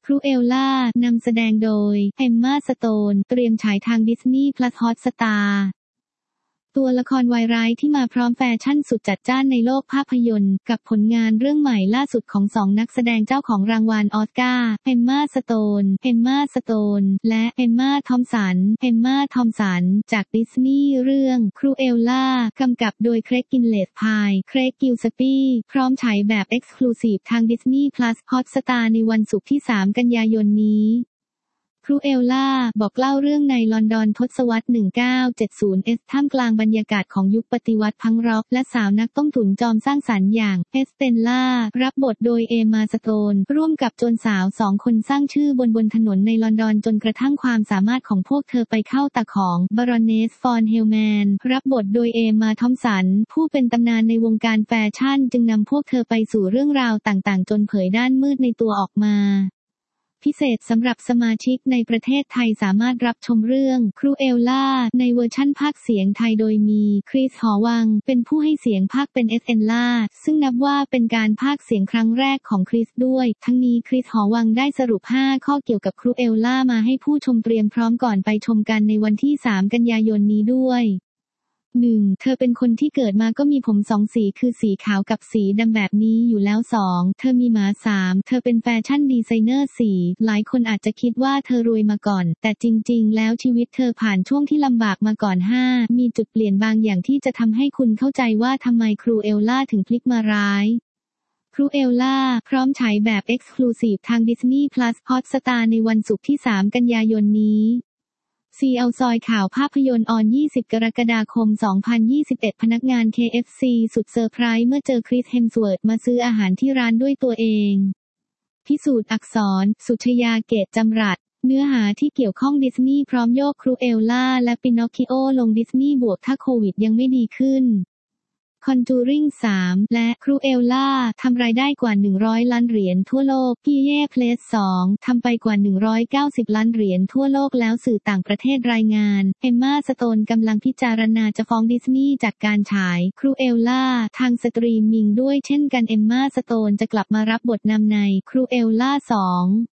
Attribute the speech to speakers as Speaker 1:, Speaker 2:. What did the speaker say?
Speaker 1: ครูเอลล่านำแสดงโดยเอมม่าสโตนเตรียมฉายทางดิสนีย์ Plus Hotstar ตัวละครวายร้ายที่มาพร้อมแฟชั่นสุดจัดจ้านในโลกภาพยนตร์กับผลงานเรื่องใหม่ล่าสุดของสองนักแสดงเจ้าของรางวัลออสการ์เอมม่าสโตนและเอมม่าทอมสันจากดิสนีย์เรื่องครูเอลล่ากำกับโดยเครก กินเลสพายเครก กิลสปีพร้อมฉายแบบ Exclusive ทาง Disney Plus Hotstar ในวันศุกร์ที่ 3 กันยายนนี้ครูเอลล่าบอกเล่าเรื่องในลอนดอนทศวรรษ 1970 ท่ามกลางบรรยากาศของยุคปฏิวัติพังร็อกและสาวนักต้มตุ๋นจอมสร้างสรรค์อย่างเอสเตนล่ารับบทโดยเอมมาสโตนร่วมกับโจรสาว2 คนสร้างชื่อบนถนนในลอนดอนจนกระทั่งความสามารถของพวกเธอไปเข้าตาของบารอนเนส ฟอนเฮลแมนรับบทโดยเอมมาทอมสันผู้เป็นตำนานในวงการแฟชั่นจึงนำพวกเธอไปสู่เรื่องราวต่างๆจนเผยด้านมืดในตัวออกมาพิเศษสำหรับสมาชิกในประเทศไทยสามารถรับชมเรื่องครูเอลล่าในเวอร์ชั่นภาคเสียงไทยโดยมีคริส หอวังเป็นผู้ให้เสียงภาคเป็นเอสเอนล่าซึ่งนับว่าเป็นการภาคเสียงครั้งแรกของคริสด้วยทั้งนี้คริส หอวังได้สรุป5 ข้อเกี่ยวกับครูเอลล่ามาให้ผู้ชมเตรียมพร้อมก่อนไปชมกันในวันที่ 3 กันยายนนี้ด้วย 1. เธอเป็นคนที่เกิดมาก็มีผม2 สีคือสีขาวกับสีดำแบบนี้อยู่แล้ว 2. เธอมีหมา 3. เธอเป็นแฟชั่นดีไซเนอร์ 4. หลายคนอาจจะคิดว่าเธอรวยมาก่อนแต่จริงๆแล้วชีวิตเธอผ่านช่วงที่ลำบากมาก่อน 5. มีจุดเปลี่ยนบางอย่างที่จะทำให้คุณเข้าใจว่าทำไมครูเอลล่าถึงพลิกมาร้ายครูเอลล่าพร้อมฉายแบบ Exclusive ทาง Disney Plus Hotstar ในวันศุกร์ที่ 3 กันยายนนี้CL ซอยข่าวภาพยนตร์ออน 20 กรกฎาคม 2021 พนักงาน KFC สุดเซอร์ไพรส์เมื่อเจอคริส เฮมสเวิร์ธมาซื้ออาหารที่ร้านด้วยตัวเองพิสูจน์อักษรสุชยาเกตจำรัดเนื้อหาที่เกี่ยวข้องดิสนีย์พร้อมโยกครูเอลล่าและปินอคคิโอลงดิสนีย์บวกถ้าโควิดยังไม่ดีขึ้นConjuring 3 และครูเอลล่าทำรายได้กว่า100 ล้านเหรียญทั่วโลกพี่เย่เพลส2ทำไปกว่า190 ล้านเหรียญทั่วโลกแล้วสื่อต่างประเทศรายงานเอมม่าสโตนกำลังพิจารณาจะฟ้องดิสนีย์จากการฉายครูเอลล่าทางสตรีมมิ่งด้วยเช่นกันเอมม่าสโตนจะกลับมารับบทนำในครูเอลล่า2